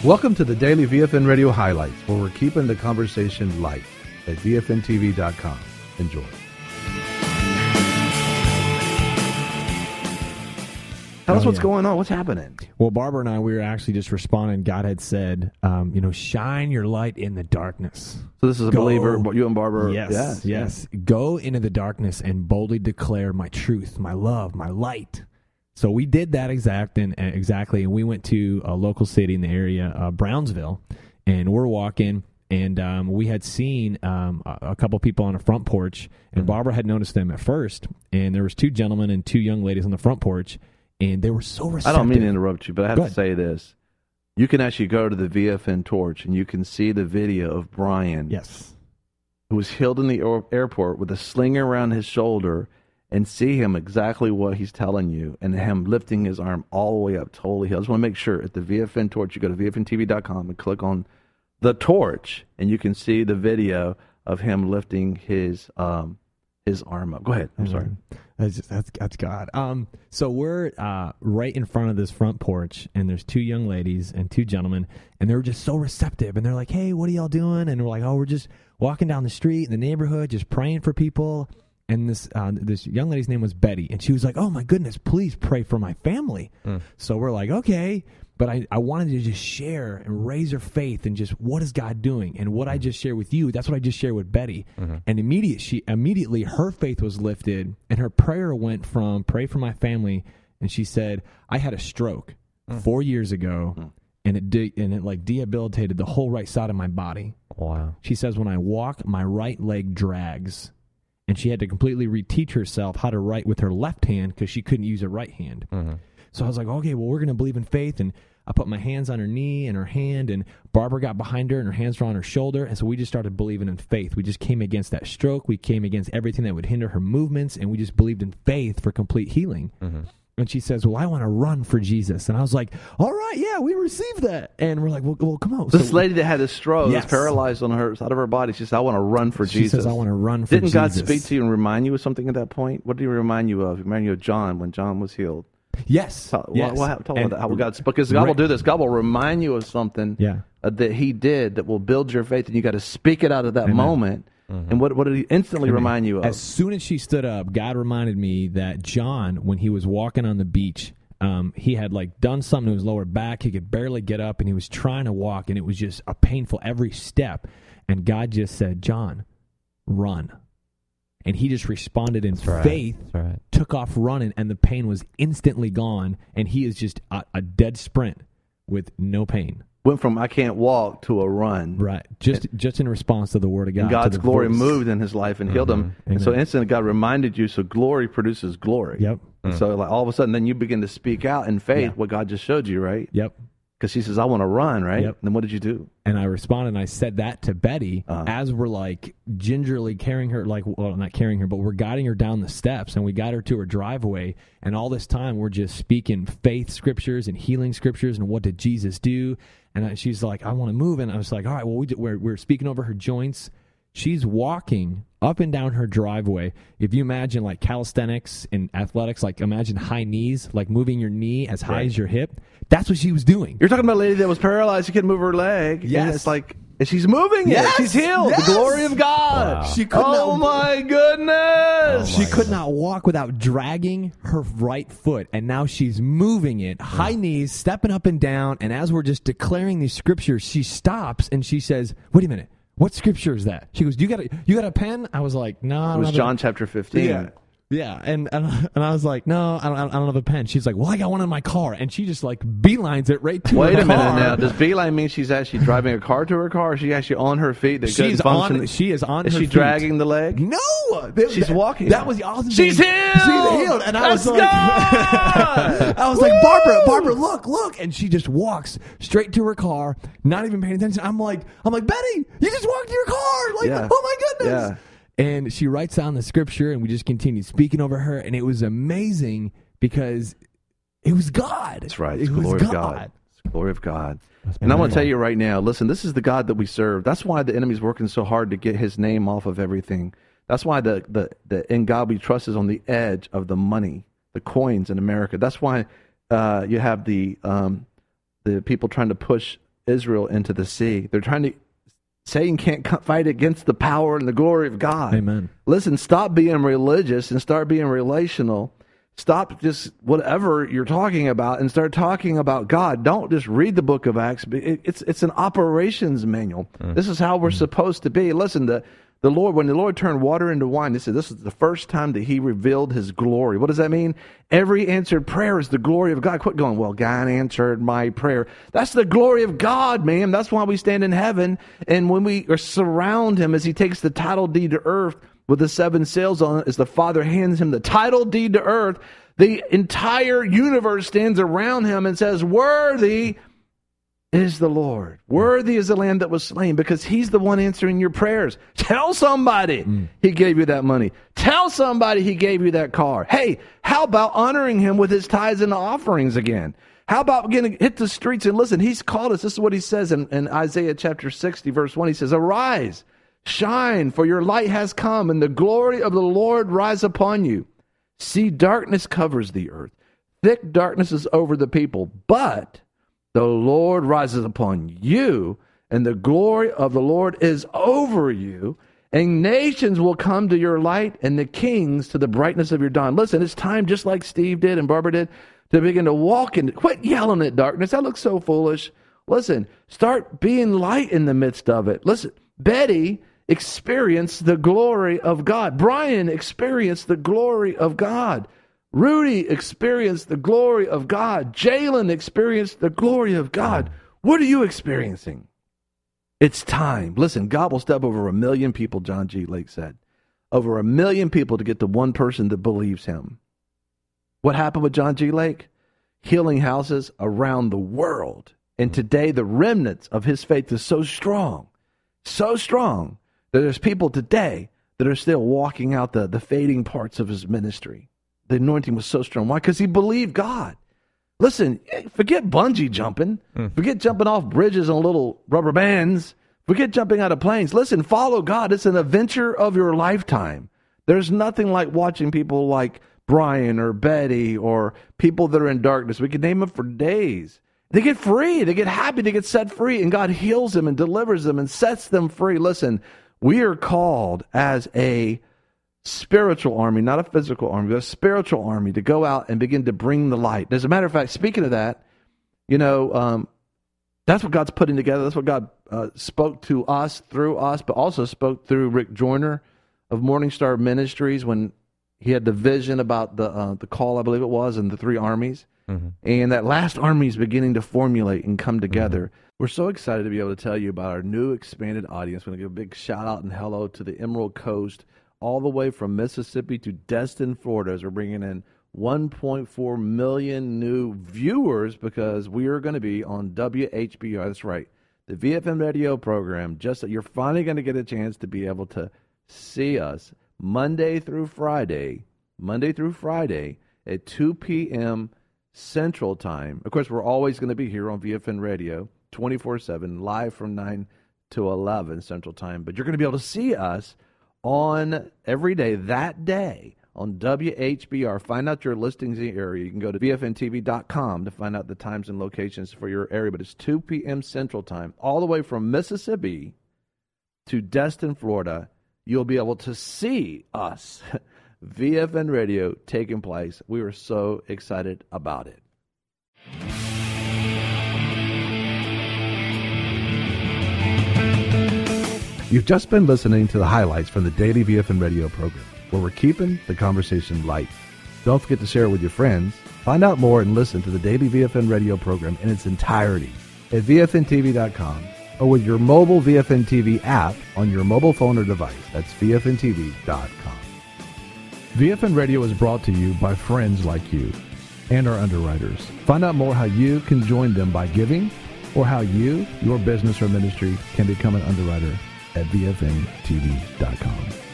Welcome to the Daily VFN Radio Highlights, where we're keeping the conversation light at VFNTV.com. Enjoy. Tell us what's going on. What's happening? Well, Barbara and I, we were actually just responding. God had said, shine your light in the darkness. So this is a believer, you and Barbara. Yes. Go into the darkness and boldly declare my truth, my love, my light. So we did that exactly, and we went to a local city in the area, Brownsville, and we're walking, and we had seen a couple people on a front porch, and Barbara had noticed them at first, and there was two gentlemen and two young ladies on the front porch, and they were so receptive. I don't mean to interrupt you, but I have to say this. You can actually go to the VFN Torch, and you can see the video of Brian, who was healed in the airport with a sling around his shoulder, and see him exactly what he's telling you, and him lifting his arm all the way up, totally healed. I just want to make sure at the VFN Torch, you go to VFNTV.com and click on the torch, and you can see the video of him lifting his arm up. Go ahead. I'm sorry. That's God. So we're right in front of this front porch, and there's two young ladies and two gentlemen, and they were just so receptive. And they're like, "Hey, what are y'all doing?" And we're like, "Oh, we're just walking down the street in the neighborhood, just praying for people." And this young lady's name was Betty, and she was like, "Oh my goodness, please pray for my family." So we're like, "Okay." But I wanted to just share and raise her faith and just what is God doing, and what I just shared with you. That's what I just shared with Betty. And immediately her faith was lifted, and her prayer went from pray for my family, and she said, "I had a stroke 4 years ago, and it like debilitated the whole right side of my body." Wow. She says, "When I walk, my right leg drags." And she had to completely reteach herself how to write with her left hand because she couldn't use her right hand. So I was like, okay, well, we're going to believe in faith. And I put my hands on her knee and her hand, and Barbara got behind her, and her hands were on her shoulder. And so we just started believing in faith. We just came against that stroke. We came against everything that would hinder her movements, and we just believed in faith for complete healing. And she says, "Well, I want to run for Jesus." And I was like, "All right, yeah, we received that." And we're like, well come on. This lady that had a stroke, was paralyzed on her side of her body. She said, "I want to run for Jesus." She says, "I want to run for Jesus." Didn't God speak to you and remind you of something at that point? What did he remind you of? He reminded you of John when John was healed. Yes. Tell me about how God, because God will do this. God will remind you of something that he did that will build your faith, and you got to speak it out of that moment. And what did he instantly remind you of? As soon as she stood up, God reminded me that John, when he was walking on the beach, he had like done something to his lower back. He could barely get up, and he was trying to walk, and it was just a painful every step. And God just said, "John, run." And he just responded in faith, took off running, and the pain was instantly gone. And he is just a dead sprint with no pain. Went from "I can't walk" to a run. Right. Just in response to the word of God. And God's glory moved in his life and healed him. And so instantly God reminded you, so glory produces glory. Yep. And so like all of a sudden then you begin to speak out in faith what God just showed you, right? Yep. Because she says, "I want to run," right? Yep. Then what did you do? And I responded, and I said that to Betty as we're like gingerly carrying her, not carrying her, but we're guiding her down the steps, and we got her to her driveway. And all this time we're just speaking faith scriptures and healing scriptures and what did Jesus do. And she's like, "I want to move." And I was like, all right, well, we're speaking over her joints. She's walking up and down her driveway. If you imagine like calisthenics and athletics, like imagine high knees, like moving your knee as high as your hip. That's what she was doing. You're talking about a lady that was paralyzed. She couldn't move her leg. Yes. And it's like, and she's moving it. She's healed. Yes. The glory of God. Wow. She could my goodness. She could not walk without dragging her right foot. And now she's moving it. High knees, stepping up and down. And as we're just declaring these scriptures, she stops and she says, "Wait a minute. What scripture is that?" She goes, you got a pen?" I was like, "No." It was John chapter 15. Yeah, and I was like, "No, I don't have a pen." She's like, "Well, I got one in my car," and she just like beelines it right to her car. Wait a minute now. Does beeline mean she's actually driving a car to her car? Or is she actually on her feet? She is on her feet. Is she dragging the leg? No, she's walking. That was the awesome She's thing. healed. She's healed, and I was like, I was like, Barbara, look, and she just walks straight to her car, not even paying attention. I'm like, Betty, you just walked to your car, like, oh my goodness. Yeah. And she writes down the scripture, and we just continued speaking over her, and it was amazing because it was God. That's right. It's the glory of God. It's the glory of God. And I want to tell you right now, listen, this is the God that we serve. That's why the enemy's working so hard to get his name off of everything. That's why the in God we trust is on the edge of the money, the coins in America. That's why you have the people trying to push Israel into the sea. They're trying to. Satan can't fight against the power and the glory of God. Amen. Listen, stop being religious and start being relational. Stop just whatever you're talking about and start talking about God. Don't just read the book of Acts. It's an operations manual. This is how we're supposed to be. Listen, the Lord, when the Lord turned water into wine, he said this is the first time that he revealed his glory. What does that mean? Every answered prayer is the glory of God. Quit going, well, God answered my prayer. That's the glory of God, man. That's why we stand in heaven. And when we surround him as he takes the title deed to earth with the 7 seals on it, as the Father hands him the title deed to earth, the entire universe stands around him and says, worthy is the Lord. Worthy is the Lamb that was slain, because he's the one answering your prayers. Tell somebody he gave you that money. Tell somebody he gave you that car. Hey, how about honoring him with his tithes and offerings again? How about hit the streets and listen? He's called us. This is what he says in Isaiah chapter 60, verse 1. He says, arise, shine, for your light has come, and the glory of the Lord rise upon you. See, darkness covers the earth. Thick darkness is over the people, but the Lord rises upon you, and the glory of the Lord is over you, and nations will come to your light, and the kings to the brightness of your dawn. Listen, it's time, just like Steve did and Barbara did, to begin to walk in. Quit yelling at darkness. That looks so foolish. Listen, start being light in the midst of it. Listen, Betty experienced the glory of God. Brian experienced the glory of God. Rudy experienced the glory of God. Jalen experienced the glory of God. What are you experiencing? It's time. Listen, God will step over 1 million people, John G. Lake said. Over 1 million people to get to one person that believes him. What happened with John G. Lake? Healing houses around the world. And today the remnants of his faith is so strong that there's people today that are still walking out the fading parts of his ministry. The anointing was so strong. Why? Because he believed God. Listen, forget bungee jumping. Forget jumping off bridges on little rubber bands. Forget jumping out of planes. Listen, follow God. It's an adventure of your lifetime. There's nothing like watching people like Brian or Betty or people that are in darkness. We could name them for days. They get free. They get happy. They get set free. And God heals them and delivers them and sets them free. Listen, we are called as a spiritual army, not a physical army, but a spiritual army to go out and begin to bring the light. As a matter of fact, speaking of that, that's what God's putting together. That's what God spoke to us, through us, but also spoke through Rick Joyner of Morning Star Ministries when he had the vision about the call, I believe it was, and the 3 armies. And that last army is beginning to formulate and come together. We're so excited to be able to tell you about our new expanded audience. We're going to give a big shout out and hello to the Emerald Coast, all the way from Mississippi to Destin, Florida, as we're bringing in 1.4 million new viewers, because we are going to be on WHBR. That's right, the VFM radio program. Just that you're finally going to get a chance to be able to see us Monday through Friday at 2 p.m. Central Time. Of course, we're always going to be here on VFN Radio 24/7, live from 9 to 11 Central Time. But you're going to be able to see us on every day that day on WHBR. Find out your listings in the area. You can go to VFNTV.com to find out the times and locations for your area. But it's 2 p.m. Central Time, all the way from Mississippi to Destin, Florida. You'll be able to see us, VFN Radio, taking place. We were so excited about it. You've just been listening to the highlights from the daily VFN Radio program, where we're keeping the conversation light. Don't forget to share it with your friends. Find out more and listen to the daily VFN Radio program in its entirety at VFNTV.com or with your mobile VFN TV app on your mobile phone or device. That's VFNTV.com. VFN Radio is brought to you by friends like you and our underwriters. Find out more how you can join them by giving, or how you, your business or ministry, can become an underwriter at VFNTV.com.